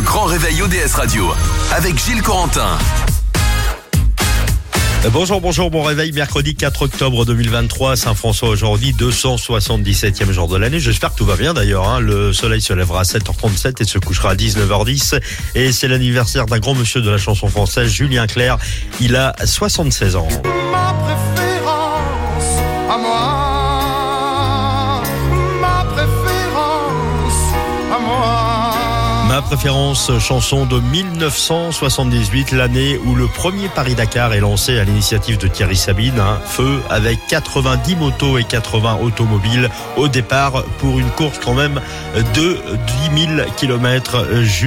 grand réveil ODS Radio avec Gilles Corentin. Bonjour, bon réveil, mercredi 4 octobre 2023, Saint-François aujourd'hui, 277e jour de l'année. J'espère que tout va bien d'ailleurs, Le soleil se lèvera à 7h37 et se couchera à 19h10. Et c'est l'anniversaire d'un grand monsieur de la chanson française, Julien Clerc. Il a 76 ans. Ma préférence à moi, ma préférence à moi. Ma préférence, chanson de 1978, l'année où le premier Paris-Dakar est lancé à l'initiative de Thierry Sabine. Feu avec 90 motos et 80 automobiles au départ pour une course quand même de 10 000 km.